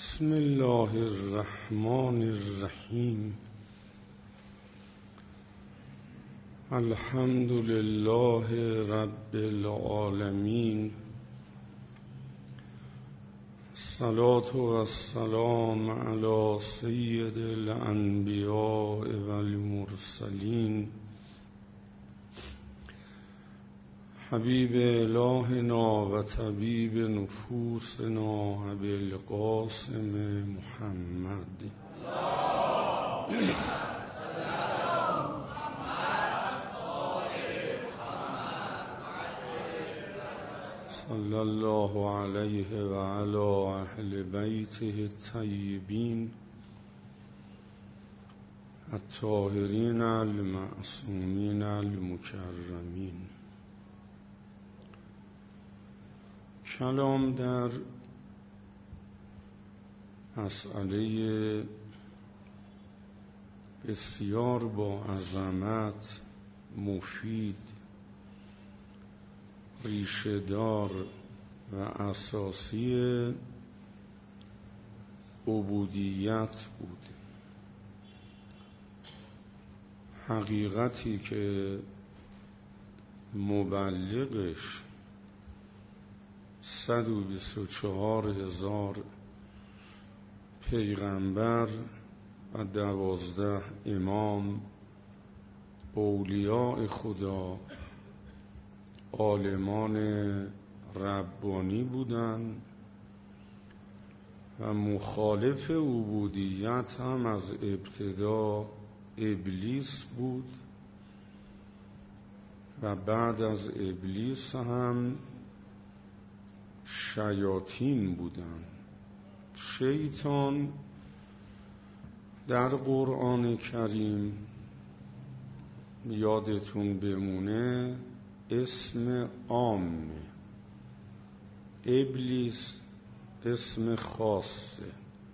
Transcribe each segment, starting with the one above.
بسم الله الرحمن الرحیم. الحمد لله رب العالمین. الصلاة والسلام علی سید الانبیاء والمرسلین حبیب الهنا و طبیب نفوسنا ابی القاسم محمد صلی الله علیه و علی اهل بیته الطیبین الطاهرین المعصومین المکرمین. کلام در مسئله بسیار با عظمت، مفید، ریشه‌دار و اساسی عبودیت بود. حقیقتی که مبلغش 124,000 پیغمبر و 12 امام، اولیاء خدا، عالمان ربانی بودند و مخالف عبودیت هم از ابتدا ابلیس بود و بعد از ابلیس هم شیاطین بودن. شیطان در قرآن کریم یادتون بمونه اسم عامه، ابلیس اسم خاصه.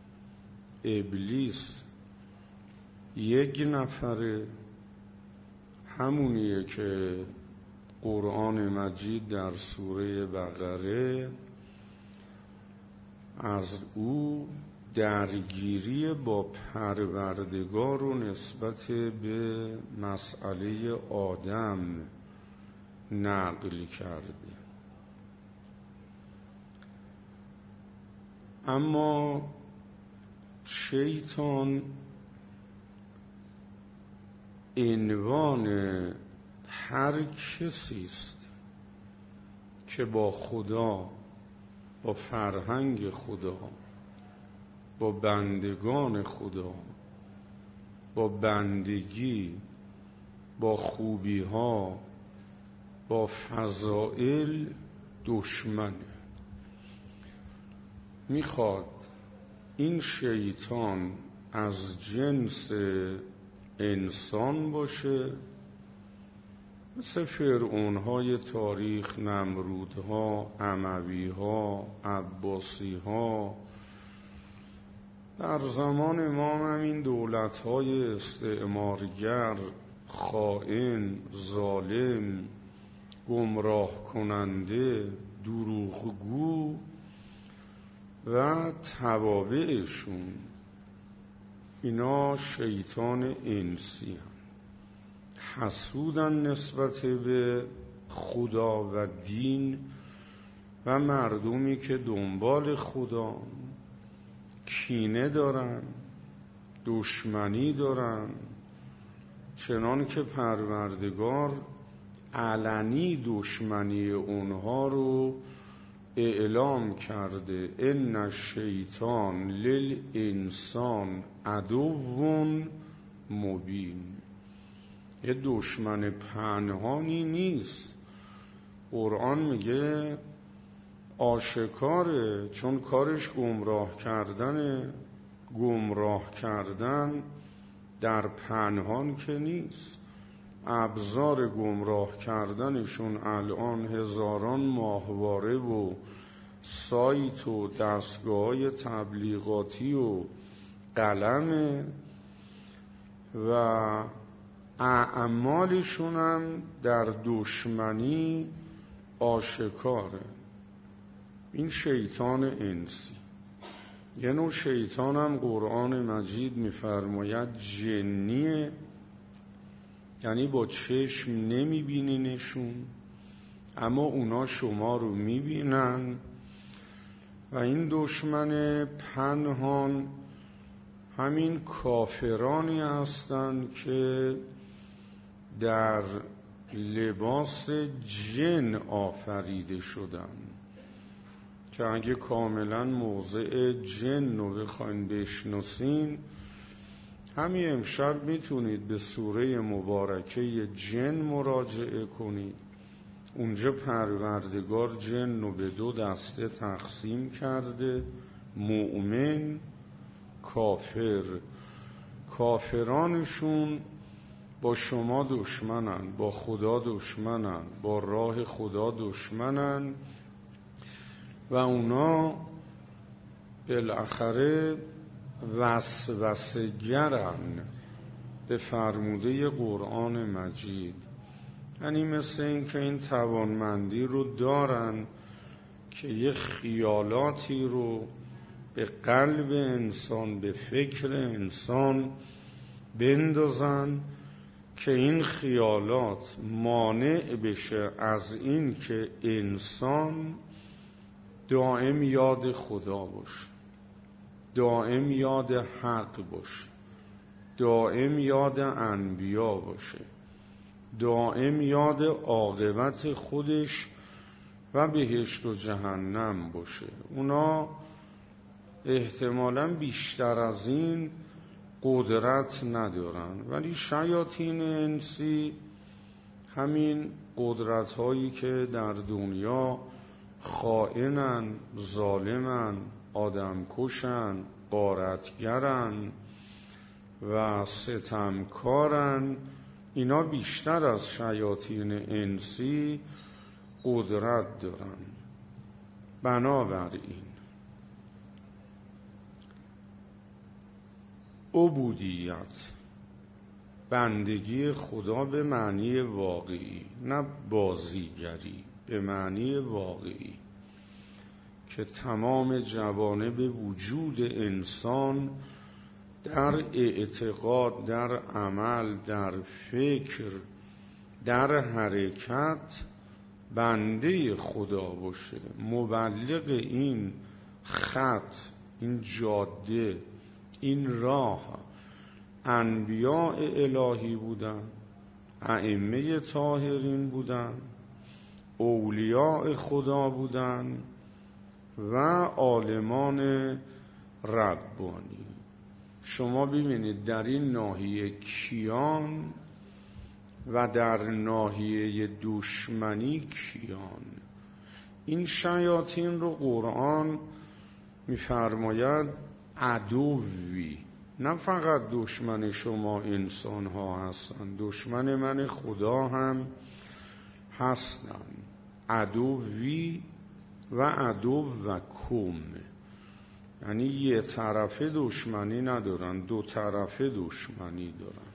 ابلیس یک نفره، همونیه که قرآن مجید در سوره بقره از او درگیری با پروردگار و نسبت به مسئله آدم نقل کرده. اما شیطان عنوان هر کسی است که با خدا، با فرهنگ خدا، با بندگان خدا، با بندگی، با خوبی ها، با فضائل دشمنه. میخواد این شیطان از جنس انسان باشه، مثل فرعون‌های تاریخ، نمرودها، اموی‌ها، عباسی‌ها. در زمان امام هم این دولت‌های استعمارگر، خائن، ظالم، گمراه کننده، دروغگو و توابعشون، اینا شیطان انسی هم. حسودن نسبت به خدا و دین و مردمی که دنبال خدا، کینه دارن، دشمنی دارن، چنان که پروردگار علنی دشمنی اونها رو اعلام کرده. ان الشیطان للانسان عدو مبین. یه دشمن پنهانی نیست. قرآن میگه آشکاره، چون کارش گمراه کردنه. گمراه کردن در پنهان که نیست. ابزار گمراه کردنشون الان هزاران ماهواره و سایت و دستگاه‌های تبلیغاتی و قلمه و اعمالشون هم در دشمنی آشکاره. این شیطان انسی. یه نوع شیطان هم قرآن مجید میفرماید جنیه، یعنی با چشم نمیبینینشون اما اونا شما رو میبینن. و این دشمن پنهان همین کافرانی هستند که در لباس جن آفریده شدن، که اگه کاملا موضع جن رو بخواین بشناسین، همین امشب میتونید به سوره مبارکه جن مراجعه کنید. اونجا پروردگار جن رو به 2 دسته تقسیم کرده: مؤمن، کافر. کافرانشون با شما دشمنن، با خدا دشمنن، با راه خدا دشمنن و اونا بالاخره وسوسه گرن به فرموده قرآن مجید. یعنی مثل این که این توانمندی رو دارن که یه خیالاتی رو به قلب انسان، به فکر انسان بندازن که این خیالات مانع بشه از این که انسان دائم یاد خدا باشه، دائم یاد حق باشه، دائم یاد انبیا باشه، دائم یاد عاقبت خودش و بهشت و جهنم باشه. اونا احتمالاً بیشتر از این قدرت ندارن، ولی شیاطین انسی همین قدرت هایی که در دنیا خائنن، ظالمن، آدم کشن، غارتگرن و ستمکارن، اینا بیشتر از شیاطین انسی قدرت دارن. بنابراین عبودیت، بندگی خدا به معنی واقعی، نه بازیگری، به معنی واقعی، که تمام جوانب وجود انسان در اعتقاد، در عمل، در فکر، در حرکت بنده خدا باشه، مبلغ این خط، این جاده، این راه انبیاء الهی بودن، ائمه طاهرین بودن، اولیاء خدا بودن و عالمان ربانی. شما ببینید در این ناحیه کیان و در ناحیه دشمنی کیان. این شیاطین رو قرآن می‌فرماید عدوی، نه فقط دشمن شما انسان ها هستن، دشمن من خدا هم هستن. عدوی و عدو و کم، یعنی یه طرفه دشمنی ندارن، 2 طرفه دشمنی دارن.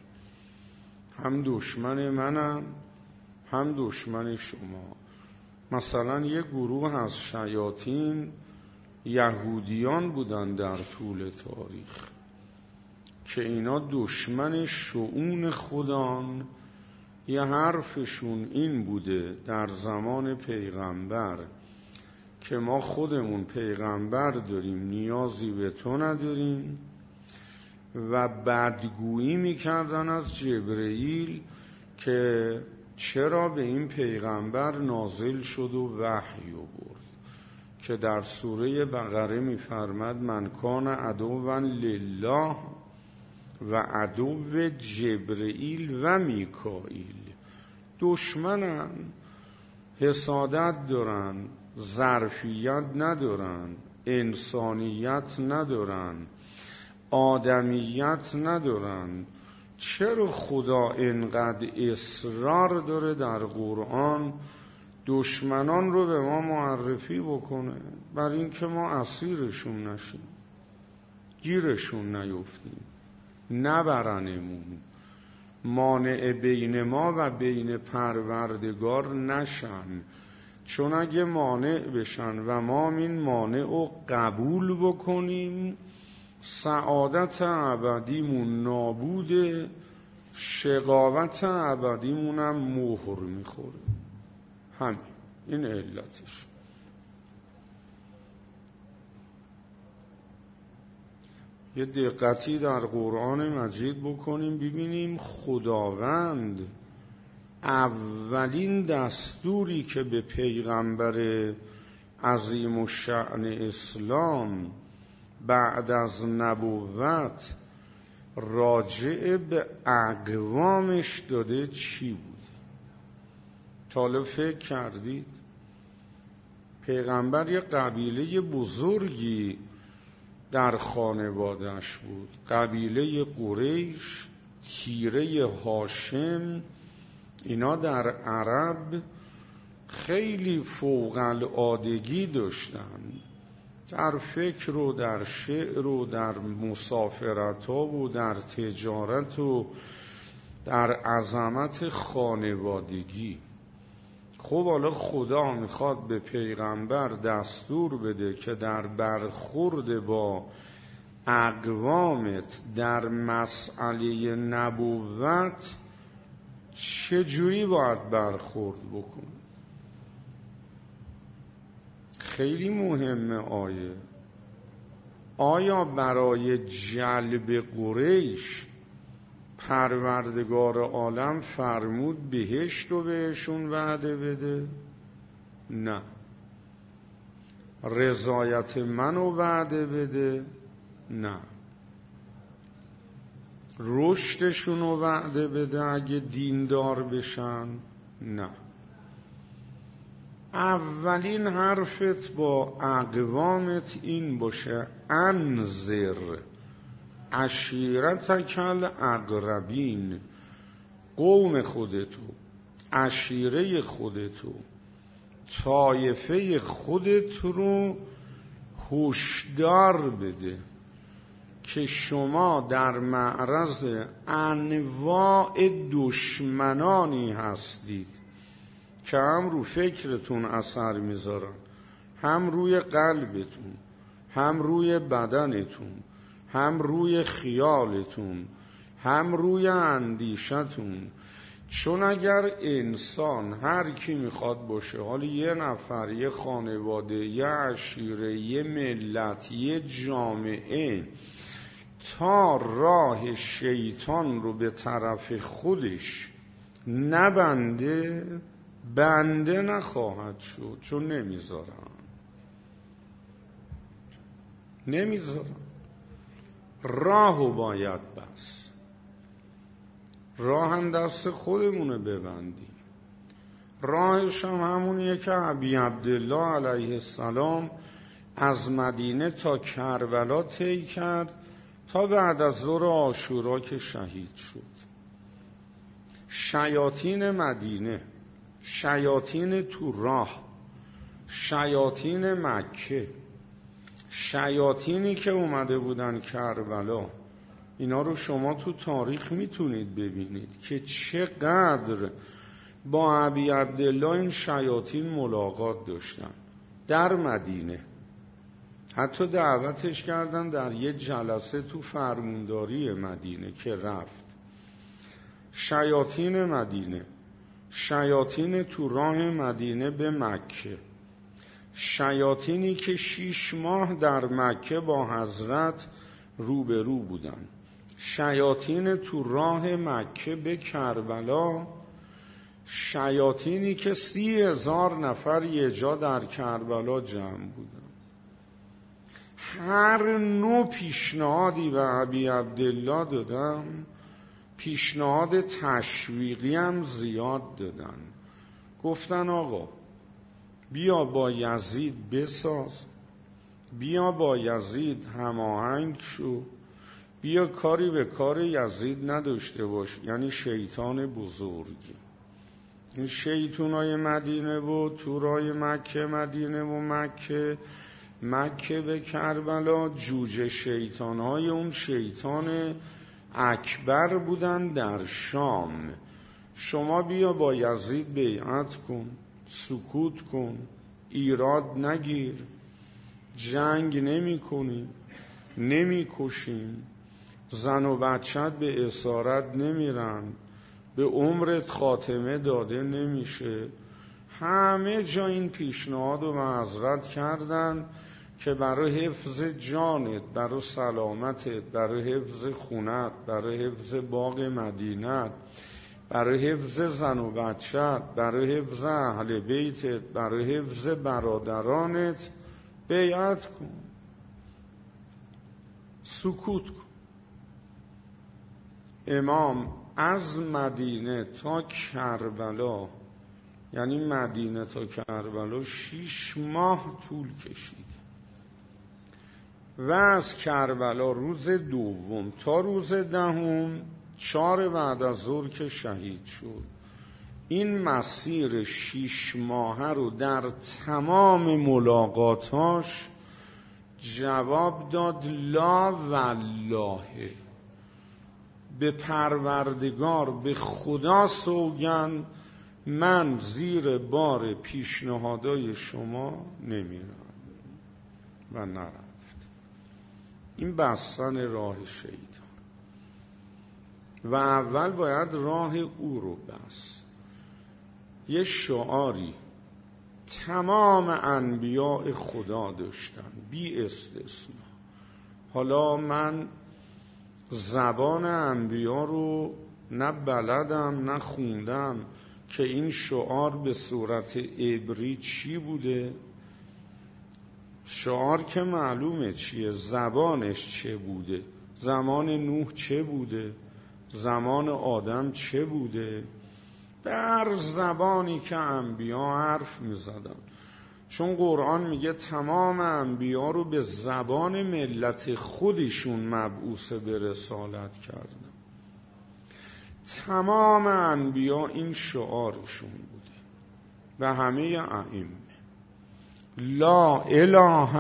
هم دشمن منم، هم دشمن شما. مثلا یه گروه از شیاطین یهودیان بودن در طول تاریخ که اینا دشمن شؤون خدان. یه حرفشون این بوده در زمان پیغمبر که ما خودمون پیغمبر داریم، نیازی به تو نداریم، و بدگویی میکردن از جبرئیل که چرا به این پیغمبر نازل شد و وحی برد، که در سوره بقره میفرماد من کان عدوا لله و عدو جبرئیل و میکائیل. دشمنن، حسادت دارن، ظرفیت ندارن، انسانیت ندارن، آدمیت ندارن. چرا خدا اینقدر اصرار داره در قرآن دشمنان رو به ما معرفی بکنه؟ برای اینکه ما اسیرشون نشیم، گیرشون نیفتیم، نبرنمون، مانع بین ما و بین پروردگار نشن، چون اگه مانع بشن و ما این مانع رو قبول بکنیم، سعادت ابدیمون نابوده، شقاوت ابدیمونم مهر میخوره. همین این علتش. یه دقتی در قرآن مجید بکنیم ببینیم خداوند اولین دستوری که به پیغمبر عظیم الشأن اسلام بعد از نبوت راجع به اقوامش داده چی بود؟ تا فکر کردید؟ پیغمبر یه قبیله بزرگی در خانواده‌اش بود، قبیله قریش، تیره هاشم. اینا در عرب خیلی فوق العادگی داشتن در فکر و در شعر و در مسافرت ها و در تجارت و در عظمت خانوادگی. خب حالا خدا میخواد به پیغمبر دستور بده که در برخورد با اقوامت در مسئله نبوت چجوری باید برخورد بکن. خیلی مهمه آیا برای جلب قریش پروردگار عالم فرمود بهشت رو بهشون وعده بده؟ نه. رضایت منو وعده بده؟ نه. رشدشون رو وعده بده اگه دیندار بشن؟ نه. اولین حرفت با اقوامت این باشه انذر عشیرتک الاقربین، قوم خودتو، عشیره خودتو، طایفه خودت رو هشدار بده که شما در معرض انواع دشمنانی هستید که هم رو فکرتون اثر میذارن، هم روی قلبتون، هم روی بدنتون، هم روی خیالتون، هم روی اندیشتون. چون اگر انسان هر کی میخواد باشه، حالا یه نفر، یه خانواده، یه عشیره، یه ملت، یه جامعه، تا راه شیطان رو به طرف خودش نبنده، بنده نخواهد شد. چون نمیذارن راهو باید بس. راه هم دست خودمونه ببندیم. راهش هم همونیه که ابی عبدالله علیه السلام از مدینه تا کربلا طی کرد تا بعد از ظهر عاشورا که شهید شد. شیاطین مدینه، شیاطین تو راه، شیاطین مکه، شیاطینی که اومده بودن کربلا، اینا رو شما تو تاریخ میتونید ببینید که چقدر با ابی عبدالله این شیاطین ملاقات داشتن در مدینه. حتی دعوتش کردن در یه جلسه تو فرمانداری مدینه که رفت. شیاطین مدینه، شیاطین تو راه مدینه به مکه، شیاطینی که 6 ماه در مکه با حضرت روبرو بودن، شیاطین تو راه مکه به کربلا، شیاطینی که 30,000 نفر یه جا در کربلا جمع بودن. هر نوع پیشنهادی به ابی عبدالله دادم، پیشنهاد تشویقی هم زیاد دادن. گفتن آقا بیا با یزید بساز، بیا با یزید هماهنگ شو، بیا کاری به کار یزید نداشته باش. یعنی شیطان بزرگی، این شیطانای مدینه و تورای مکه، مدینه و مکه به کربلا، جوجه شیطانای اون شیطان اکبر بودن در شام. شما بیا با یزید بیعت کن، سکوت کن، ایراد نگیر، جنگ نمی کنیم، نمی کشیم، زن و بچت به اسارت نمیرن، به عمرت خاتمه داده نمیشه. همه جا این پیشنهاد و معذرت کردن که برای حفظ جانت، برای سلامتت، برای حفظ خونت، برای حفظ باغ مدینت، برای حفظ زن و بچت، برای حفظ اهل بیتت، برای حفظ برادرانت بیعت کن، سکوت کن. امام از مدینه تا کربلا، یعنی مدینه تا کربلا 6 ماه طول کشید و از کربلا روز دوم تا روز دهم 4 بعد از ظهر که شهید شد. این مسیر 6 ماهه رو در تمام ملاقاتاش جواب داد لا والله، به پروردگار، به خدا سوگند من زیر بار پیشنهادای شما نمیرم و نرفت. این بستن راه شیطان و اول باید راه او رو بست. یه شعاری تمام انبیاء خدا داشتن بی استثنا. حالا من زبان انبیا رو نه بلدم نه خوندم که این شعار به صورت عبری چی بوده. شعار که معلومه چیه، زبانش چه بوده، زمان نوح چه بوده، زمان آدم چه بوده، در زبانی که انبیا حرف می زدن. چون قرآن میگه تمام انبیا رو به زبان ملت خودشون مبعوث به رسالت کردن. تمام انبیا این شعارشون بوده و همه ائمه. لا اله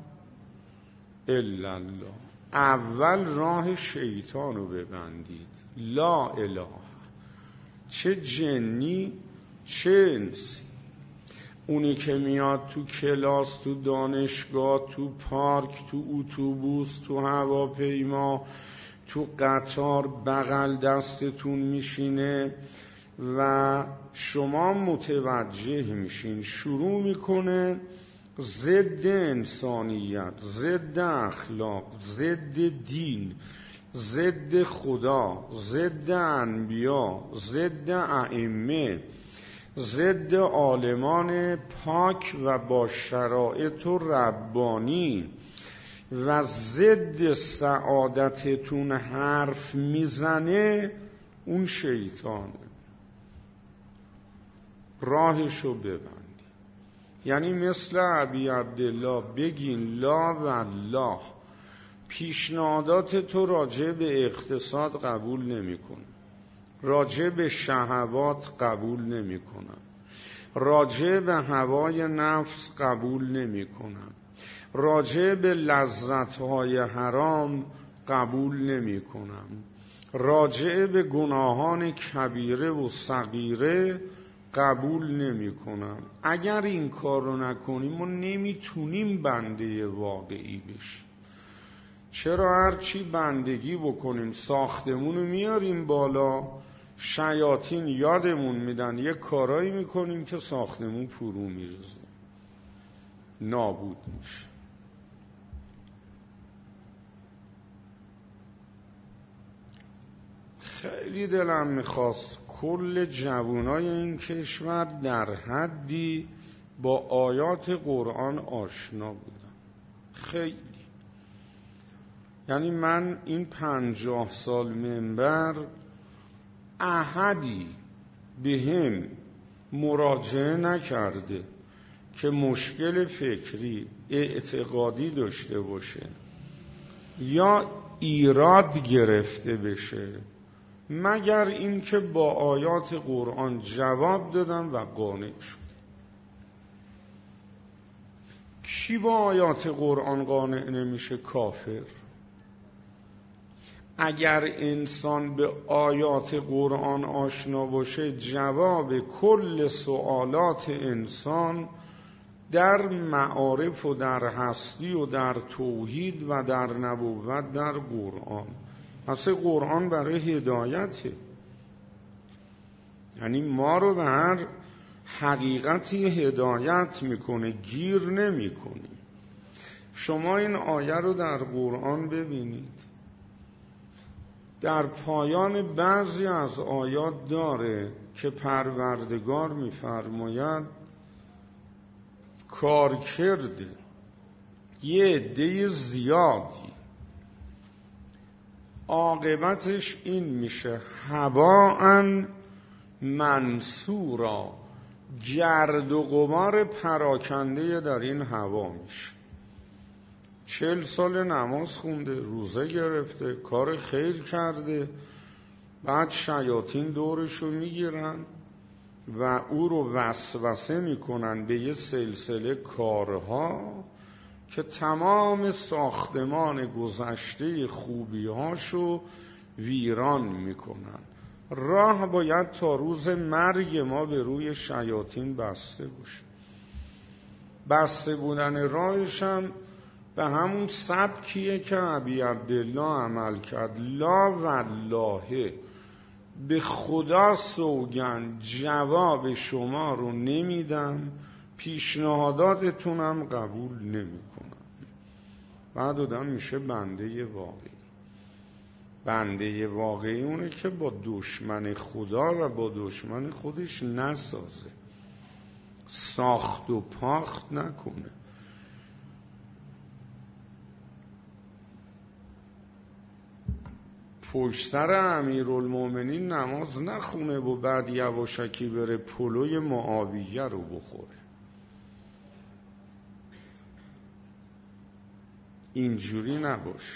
الا الله. اول راه شیطان رو ببندید. لا اله، چه جنی چه انسی. اونی که میاد تو کلاس، تو دانشگاه، تو پارک، تو اتوبوس، تو هواپیما، تو قطار بغل دستتون میشینه و شما متوجه میشین شروع میکنه ضد انسانیت، ضد اخلاق، ضد دین، ضد خدا، ضد انبیا، ضد ائمه، ضد عالمان پاک و با شرایط و ربانی و ضد سعادتتون حرف میزنه، اون شیطانه. راهشو ببندی. یعنی مثل ابی عبدالله بگین لا والله، پیشنهادات تو راجع به اقتصاد قبول نمی کنم، راجع به شهوات قبول نمی کنم، راجع به هوای نفس قبول نمی کنم، راجع به لذت‌های حرام قبول نمی کنم، راجع به گناهان کبیره و صغیره قبول نمی کنم. اگر این کار رو نکنیم ما نمیتونیم بنده واقعی بشیم. چرا هرچی بندگی بکنیم ساختمون رو میاریم بالا، شیاطین یادمون میدن یه کارایی میکنیم که ساختمون فرو میرزه، نابود میشه. خیلی دلم میخواست کل جوانای این کشور در حدی با آیات قرآن آشنا بودن. خیلی، یعنی من این 50 سال منبر احدی به هم مراجعه نکرده که مشکل فکری اعتقادی داشته باشه یا ایراد گرفته بشه، مگر این که با آیات قرآن جواب دادم و قانع شد. کی با آیات قرآن قانع نمیشه؟ کافر. اگر انسان به آیات قرآن آشنا باشه، جواب کل سوالات انسان در معارف و در هستی و در توحید و در نبوت در قرآن. اصلا قرآن برای هدایته، یعنی ما رو به هر حقیقتی هدایت میکنه، گیر نمیکنه. شما این آیه رو در قرآن ببینید، در پایان بعضی از آیات داره که پروردگار میفرماید کار کرده یه عده زیادی عاقبتش این میشه هباء منصورا، گرد و غبار پراکنده در این هوا میشه. 40 سال نماز خونده، روزه گرفته، کار خیر کرده، بعد شیاطین دورشو میگیرن و او رو وسوسه میکنن به یه سلسله کارها که تمام ساختمان گذشته خوبیهاشو ویران میکنن. راه باید تا روز مرگ ما به روی شیاطین بسته باشه. بسته بودن راهش هم به همون سبکیه که ابی عبدالله عمل کرد. لا والله، به خدا سوگند جواب شما رو نمیدم، پیشنهاداتتونم قبول نمیکنم. بعد آدم میشه بنده واقعی. بنده واقعی اونه که با دشمن خدا و با دشمن خودش نسازه، ساخت و پاخت نکنه. پشت سر امیرالمومنین نماز نخونه و بعد یواشکی بره پلوی معاویه رو بخوره. اینجوری نباشه.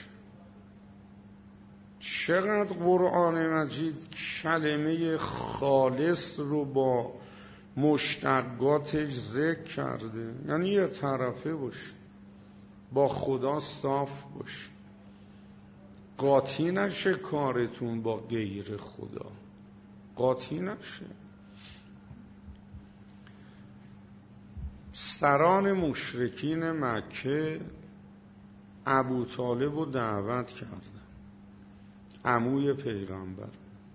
چقدر قرآن مجید کلمه خالص رو با مشتقاتش ذکر کرده، یعنی یه طرفه باشه، با خدا صاف باشه، قاطی نشه کارتون با غیر خدا، قاطی نشه. سران مشرکین مکه ابوطالب رو دعوت کردن، عموی پیغمبر.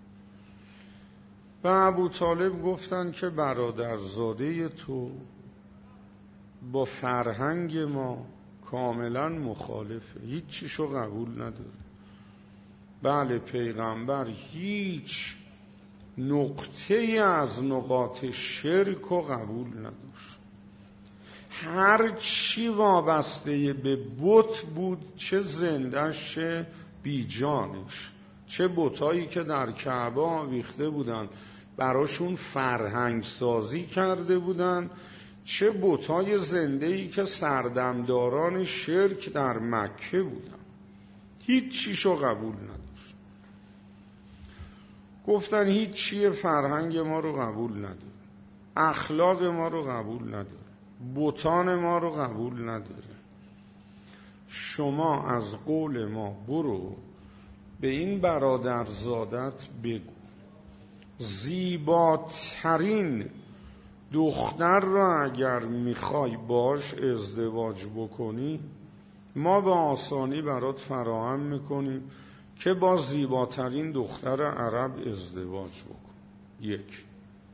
و ابوطالب گفتن که برادرزاده تو با فرهنگ ما کاملا مخالفه، هیچ چیشو قبول نداره. بله، پیغمبر هیچ نقطه از نقاط شرک رو قبول نداشت. هر چی وابسته به بت بود، چه زنده‌ش چه بیجانش، چه بتایی که در کعبه آویخته بودن براشون فرهنگ سازی کرده بودن، چه بتای زنده‌ای که سردمداران شرک در مکه بودن، هیچ چیشو قبول نداشت. گفتن هیچ چیه فرهنگ ما رو قبول نداره، اخلاق ما رو قبول نداره، بتان ما رو قبول نداره. شما از قول ما برو به این برادرزادت بگو زیباترین دختر را اگر میخوای باش ازدواج بکنی، ما به آسانی برات فراهم میکنیم که با زیباترین دختر عرب ازدواج بکن. یک،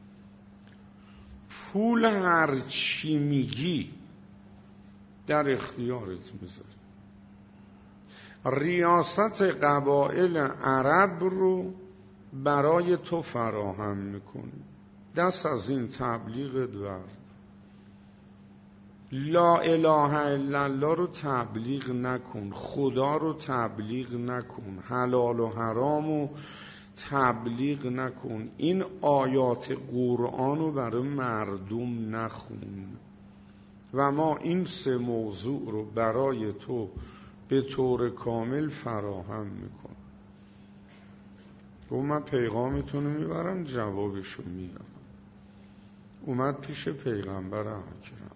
پول هر چی میگی در اختیارت میذاری. ریاست قبایل عرب رو برای تو فراهم میکنی، دست از این تبلیغت ورد. لا اله الا الله رو تبلیغ نکن، خدا رو تبلیغ نکن، حلال و حرام رو تبلیغ نکن، این آیات قرآن رو برای مردم نخون. و ما این 3 موضوع رو برای تو به طور کامل فراهم میکنم. گفت من پیغامتون رو میبرم، جوابشو میارم. اومد پیش پیغمبر اکرم.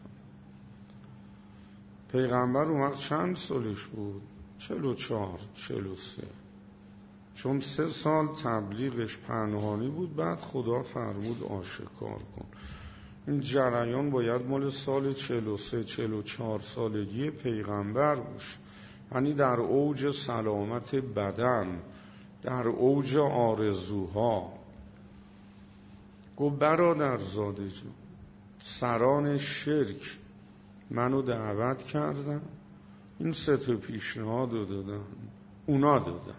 پیغمبر اومد چند سالش بود؟ 44 43. چون 3 سال تبلیغش پنهانی بود، بعد خدا فرمود آشکار کن. این جریان باید مال سال 43-44 سالگی پیغمبر باشه، یعنی در اوج سلامت بدن، در اوج آرزوها. گفت برادرزاده جون، سران شرک منو دعوت کردن، این 3 پیشنهاد دادن، اونا دادن،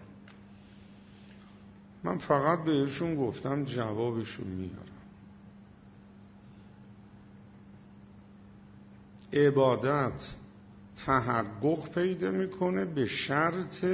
من فقط بهشون گفتم جوابشو میارم. عبادت تحقق پیدا میکنه به شرط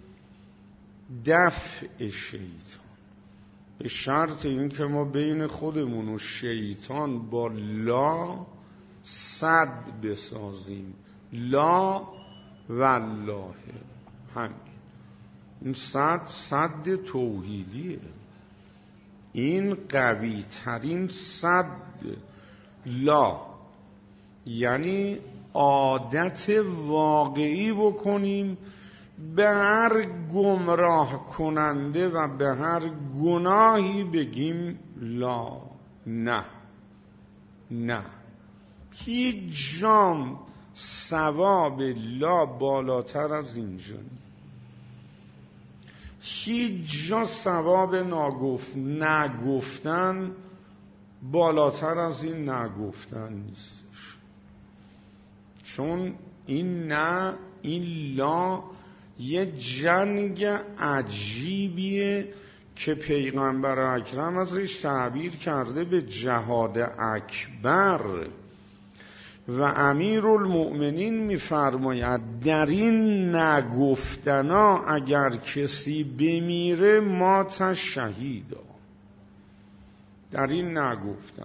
دفع شیطان، به شرط این که ما بین خودمون و شیطان با لا صد بسازیم. لا والله، همین. این صد توحیدیه، این قوی ترین صد. لا یعنی عادت واقعی بکنیم به هر گمراه کننده و به هر گناهی بگیم لا، نه نه. هیچ جام ثواب لا بالاتر از اینجا نیست. هیچ جا ثواب نگفتن بالاتر از این نگفتن نیستش. چون این نه، این لا یه جنگ عجیبیه که پیغمبر اکرم ازش تعبیر کرده به جهاد اکبر. و امیرالمؤمنین میفرماید در این نگفتنا اگر کسی بمیره مات شهیدا. در این نگفتن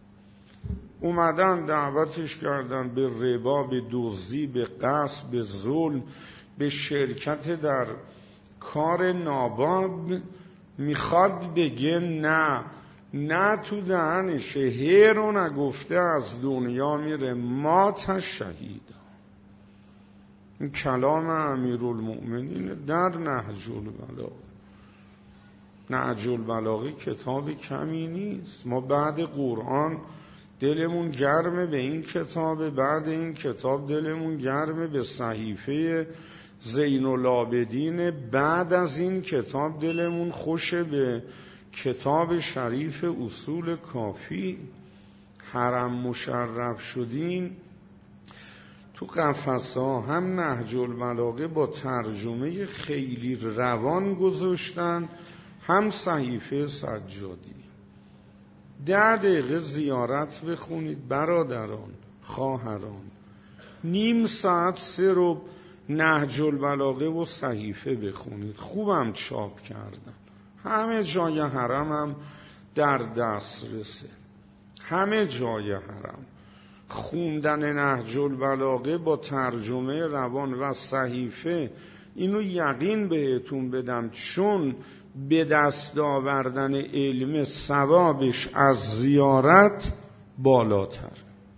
اومدن دعوتش کردن به ربا، به دزدی، به غصب، به ظلم، به شرکت در کار ناباب. میخواد بگه نه، نه تو دهنشه، هی رو نگفته از دنیا میره مات شهید. این کلام امیرالمؤمنین در نهج البلاغه. نهج البلاغه کتاب کمی نیست. ما بعد قرآن دلمون گرمه به این کتاب، بعد این کتاب دلمون گرمه به صحیفه زین العابدین، بعد از این کتاب دلمون خوشه به کتاب شریف اصول کافی. حرم مشرف شدین تو قفس‌ها هم نهج البلاغه با ترجمه خیلی روان گذاشتن، هم صحیفه سجادی. 10 دقیقه زیارت بخونید برادران، خواهران. نیم ساعت 3 رو نهج البلاغه و صحیفه بخونید. خوبم چاپ کردن، همه جای حرم هم در دسترسه، همه جای حرم. خوندن نهج البلاغه با ترجمه روان و صحیفه، اینو یقین بهتون بدم، چون به دست آوردن علم ثوابش از زیارت بالاتر.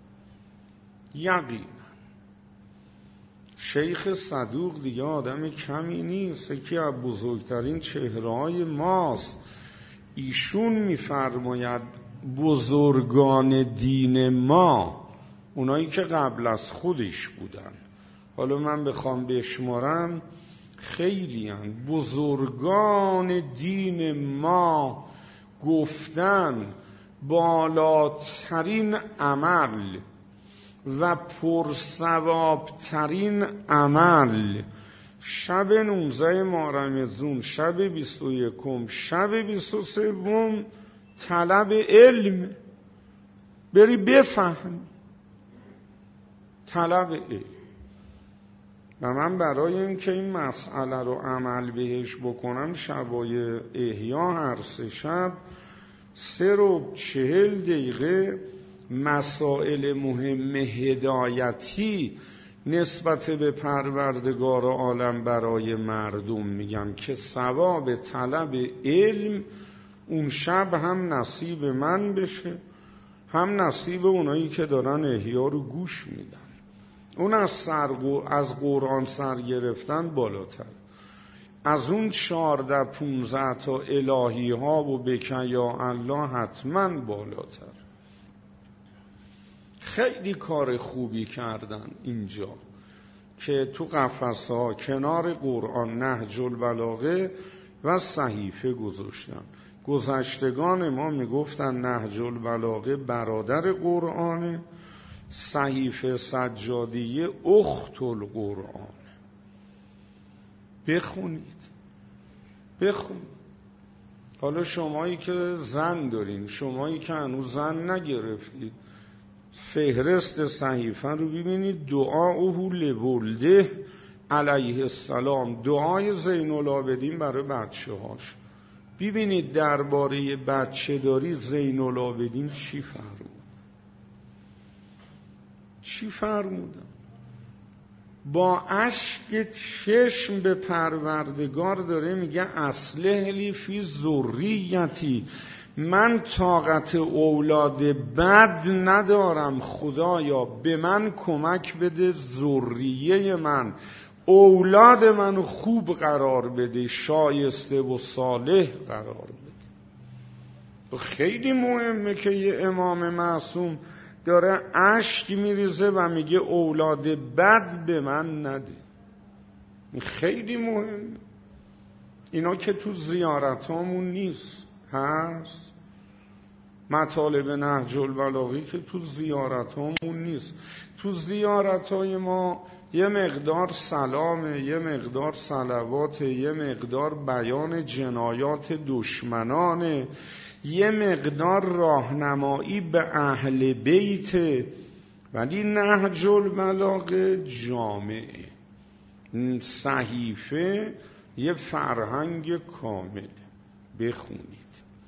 یقین شیخ صدوق دیگه آدم کمی نیست، یکی از بزرگترین چهره‌های ماست. ایشون میفرماید بزرگان دین ما، اونایی که قبل از خودش بودن، حالا من بخوام بشمارم خیلی هن. بزرگان دین ما گفتن بالاترین عمل و پرثوابترین عمل شب 19 ماه رمضان، شب 21، شب 23 طلب علم. بری بفهم، طلب علم. و من برای اینکه این مسئله رو عمل بهش بکنم شبای احیا هر 3 شب 3:40 دقیقه مسائل مهم هدایتی نسبت به پروردگار عالم برای مردم میگم که ثواب طلب علم اون شب هم نصیب من بشه، هم نصیب اونایی که دارن احیا رو گوش میدن. اون از قرآن سر گرفتن بالاتر. از اون 14-15 تا الهی ها و بکن یا الله حتما بالاتر. خیلی کار خوبی کردن اینجا که تو قفسه ها کنار قرآن نهج البلاغه و صحیفه گذاشتن. گذشتگان ما میگفتن نهج البلاغه برادر قرآنه، صحیفه سجادیه اخت القرآن. بخونید. حالا شمایی که زن دارین، شمایی که هنوز زن نگرفتید، فهرست صحیفه رو ببینید. دعاءه لولده علیه السلام، دعای زین العابدین برای بچه هاش. ببینید درباره بچه داری زین العابدین چی فرمودن. با اشک چشم به پروردگار داره میگه اصلح لی فی ذریتی، من طاقت اولاد بد ندارم، خدایا به من کمک بده، ذریه من، اولاد منو خوب قرار بده، شایسته و صالح قرار بده. خیلی مهمه که یه امام معصوم داره اشک میریزه و میگه اولاد بد به من نده. این خیلی مهمه. اینا که تو زیارتامون نیست، هست مطالب نهج البلاغه که تو زیارتامون نیست. تو زیارتای ما یه مقدار سلامه، یه مقدار صلوات، یه مقدار بیان جنایات دشمنانه، یه مقدار راهنمایی به اهل بیت، ولی نهج البلاغه جامعه، صحیفه یه فرهنگ کامل. بخونید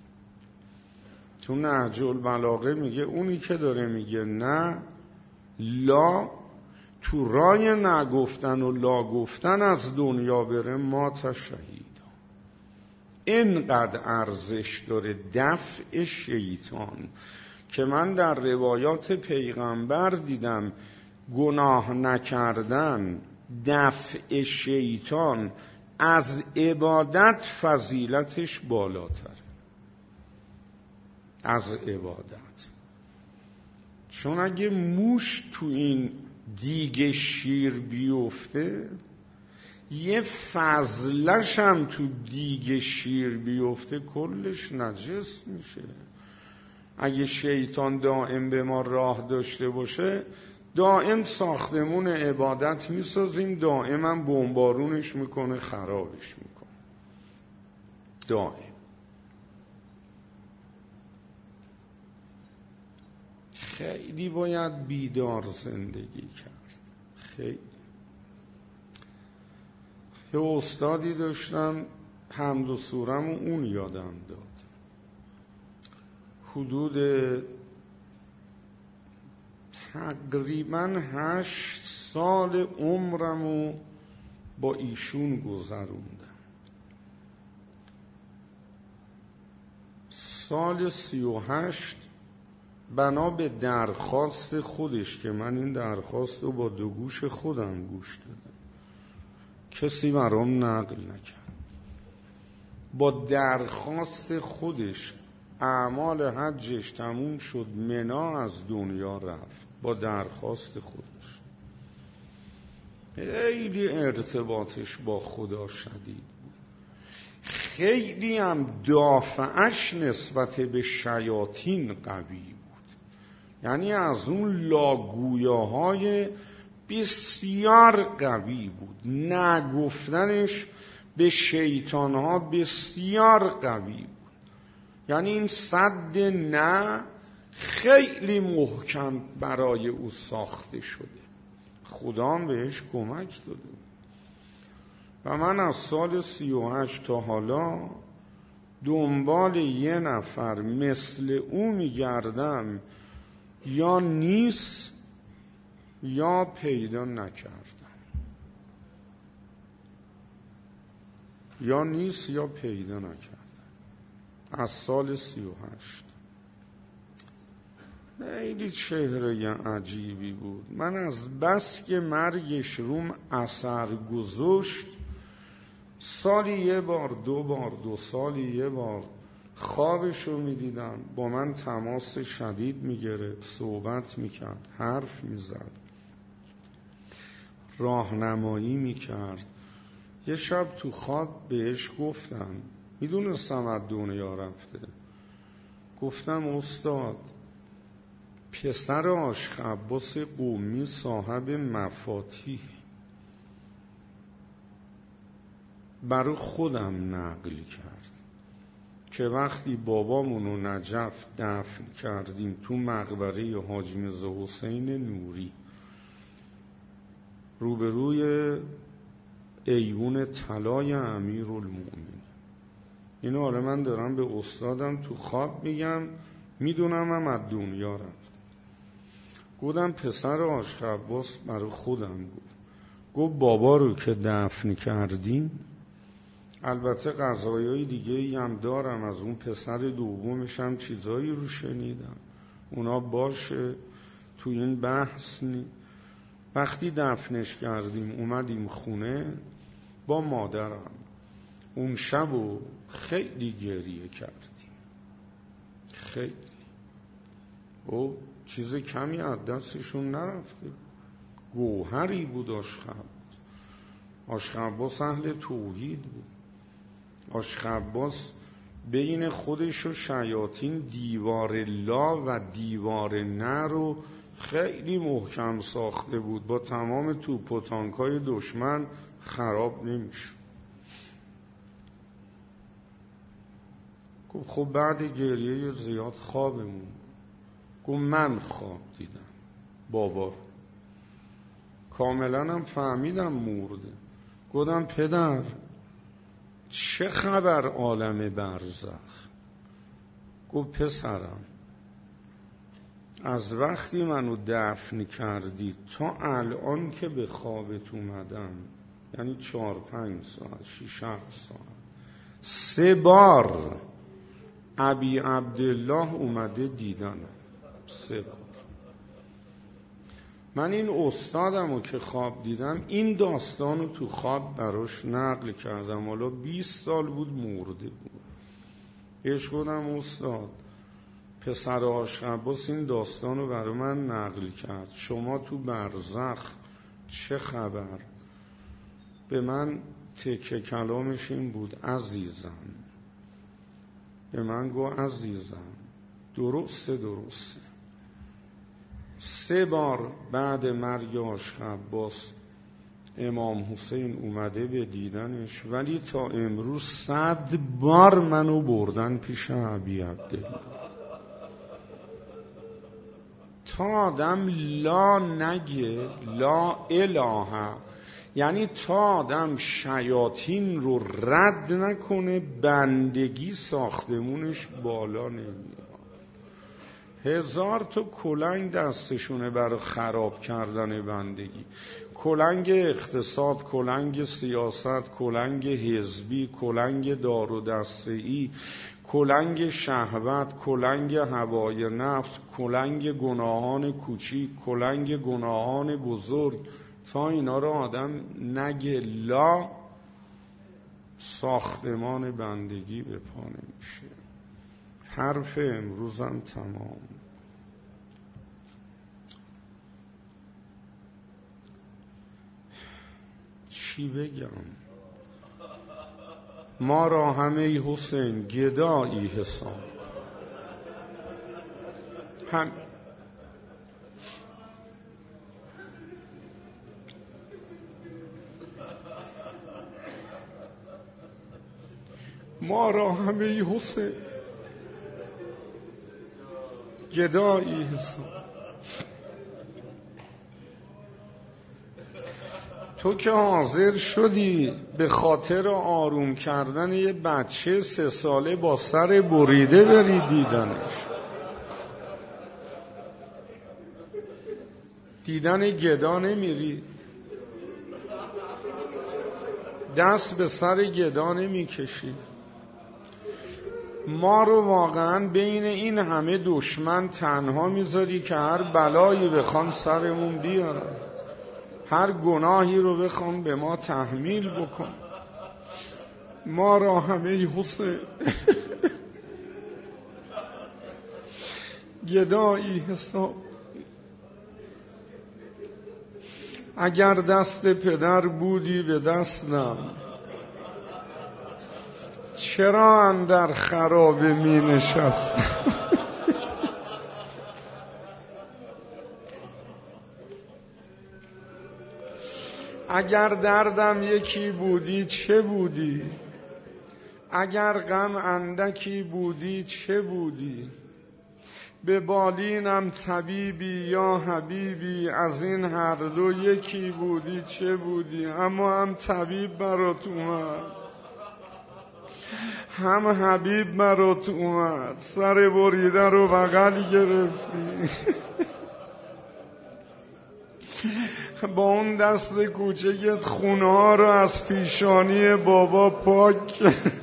تو نهج البلاغه میگه اونی که داره میگه نه لا، تو رای نگفتن و لا گفتن از دنیا بره، ما تشهید. اینقدر ارزش داره دفع شیطان که من در روایات پیغمبر دیدم گناه نکردن، دفع شیطان از عبادت فضیلتش بالاتره از عبادت. چون اگه موش تو این دیگ شیر بیفته، یه فضلش هم تو دیگ شیر بیفته، کلش نجس میشه. اگه شیطان دائم به ما راه داشته باشه، دائم ساختمون عبادت میسازیم، دائم هم بمبارونش میکنه، خرابش میکنه. دائم. خیلی باید بیدار زندگی کرد. خیلی. یه استادی داشتم، حمد و سورم و اون یادم داد. حدود تقریبا 8 سال عمرمو با ایشون گذروندم. سال 38 بنا به درخواست خودش که من این درخواست رو با 2 گوش خودم گوش دادم، کسی برام نقل نکرد، با درخواست خودش اعمال حجش تموم شد، منا از دنیا رفت با درخواست خودش. خیلی ارتباطش با خدا شدید بود، خیلی هم دافعش نسبت به شیاطین قوی بود. یعنی از اون لاگویاهای بسیار قوی بود، نگفتنش به شیطانها بسیار قوی بود. یعنی این صد نه خیلی محکم برای او ساخته شده، خدا هم بهش کمک داده. و من از سال 38 تا حالا دنبال یه نفر مثل او میگردم، یا نیست یا پیدا نکردم، یا نیست یا پیدا نکردم. از سال 38 خیلی چهره عجیبی بود. من از بس که مرگش روم اثر گذاشت سالی یه بار، 2 بار، 2 سالی یه بار خوابشو میدیدم، با من تماس شدید میگرفت، صحبت میکرد، حرف میزد، راهنمایی میکرد. یه شب تو خواب بهش گفتم، میدونستم از دنیا رفته، گفتم استاد پسر آشخ عباس قمی صاحب مفاتیح برای خودم نقل کرد که وقتی بابامونو نجف دفن کردیم تو مقبره حاج میرزا حسین نوری روبروی ایوون طلای امیرالمومنین، اینو حالا من دارم به استادم تو خواب میگم، میدونم هم از دنیا رفت. گفتم پسر آشخ عباس برای خودم گفت بابا رو که دفن کردیم، البته قضایای دیگه هم دارم، از اون پسر دومش هم چیزایی رو شنیدم، اونا باشه تو این بحث نی. وقتی دفنش کردیم اومدیم خونه با مادرم، اون شبو خیلی گریه کردیم، خیلی. او چیز کمی از دستشون نرفته، گوهری بود آشخ عباس. آشخ عباس اهل توحید بود. آشخ عباس بین خودش و شیاطین دیوار لا و دیوار نه رو خیلی محکم ساخته بود، با تمام توپ و تانکای دشمن خراب نمیشد. گفت خب بعد گریه زیاد خوابمون، گفت من خواب دیدم بابا رو، کاملا هم فهمیدم مرده. گفتم پدر چه خبر عالم برزخ؟ گفت پسرم از وقتی منو دفن کردی تا الان که به خوابت اومدم، یعنی 4-5 ساعت 6-7 ساعت، 3 بار ابی عبدالله اومده دیدنم، 3 بار. من این استادمو که خواب دیدم این داستانو تو خواب براش نقل کردم، حالا 20 سال بود مرده بود. بهش گفتم استاد پسر آشخ عباس این داستانو برای من نقل کرد، شما تو برزخ چه خبر؟ به من تکه کلامش این بود عزیزم، به من گفت عزیزم درسته 3 بار بعد مرگ آشخ عباس امام حسین اومده به دیدنش، ولی تا امروز 100 بار منو بردن پیش ابی عبدالله. تا آدم لا نگه لا اله، یعنی تا آدم شیاطین رو رد نکنه بندگی ساختمونش بالا نمیاد. 1000 تا کلنگ دستشونه برای خراب کردن بندگی، کلنگ اقتصاد، کلنگ سیاست، کلنگ حزبی، کلنگ دار و دسته‌ای، کلنگ شهوت، کلنگ هوای نفس، کلنگ گناهان کوچیک، کلنگ گناهان بزرگ. تا اینا رو آدم نگه لا ساختمان بندگی به پا نمیشه. حرف امروزم تمام. چی بگم؟ ما را همه حسین گدایی حساب هم ما را همه حسین گدایی حساب. تو که حاضر شدی به خاطر آروم کردن یه بچه 3 ساله با سر بریده بری دیدنش، دیدن گدا نمیری، دست به سر گدا نمیکشی. ما رو واقعا بین این همه دشمن تنها میذاری که هر بلایی بخوان سرمون بیارن، هر گناهی رو بخوام به ما تحمیل بکن. ما را همه حسین گدایی حساب. اگر دست پدر بودی به دستم، چرا اندر خرابه می نشستم؟ اگر دردم یکی بودی چه بودی؟ اگر غم اندکی بودی چه بودی؟ به بالینم طبیبی یا حبیبی، از این هر دو یکی بودی چه بودی؟ اما هم طبیب برات اومد، هم حبیب برات اومد، سر بریده رو بغل گرفتی. با اون دست کوچکت خونه ها رو از پیشانی بابا پاک